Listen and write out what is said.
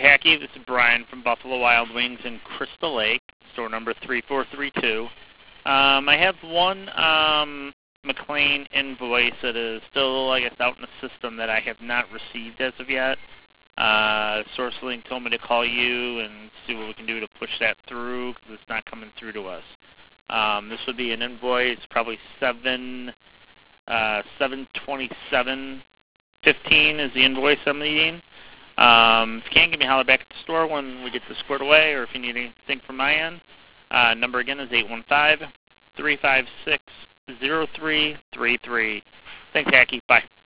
Hackey. This is Brian from Buffalo Wild Wings in Crystal Lake, store number 3432. I have one McLean invoice that is still, I guess, out in the system that I have not received as of yet. SourceLink told me to call you and see what we can do to push that through because it's not coming through to us. This would be an invoice, probably 727.15 is the invoice I'm needing. If you can, give me a holler back at the store when we get this squared away, or if you need anything from my end. Number again is 815-356-0333. Thanks, Hackey. Bye.